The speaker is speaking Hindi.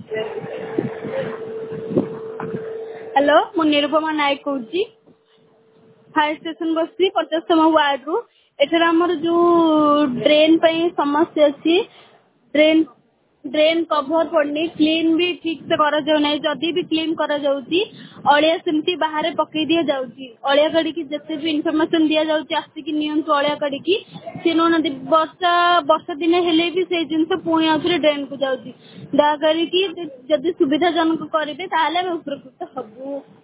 हेलो मु निरुपमा नायक कहूँ फायर स्टेशन बस 50तम वार्ड रु एठर आमर जो ड्रेन पे समस्या अच्छी ड्रेन ड्रेन कभर पड़नी क्लीन भी ठीक से करा जाउ नहीं जदि भी क्लीन करा जाउची अलिया सेमती बाहर पकई दिया जाउची अलिया कड़ी की जते भी इनफॉरमेशन दिया जाउची आसी की नियंत्रण अलिया कड़ी की से नदी वर्षा वर्षा दिन हेले भी से जिनसे पुणी आउथरे ड्रेन को जाउची दया करी की जदि सुविधा जनक करिवे ताले उपकृत हबु।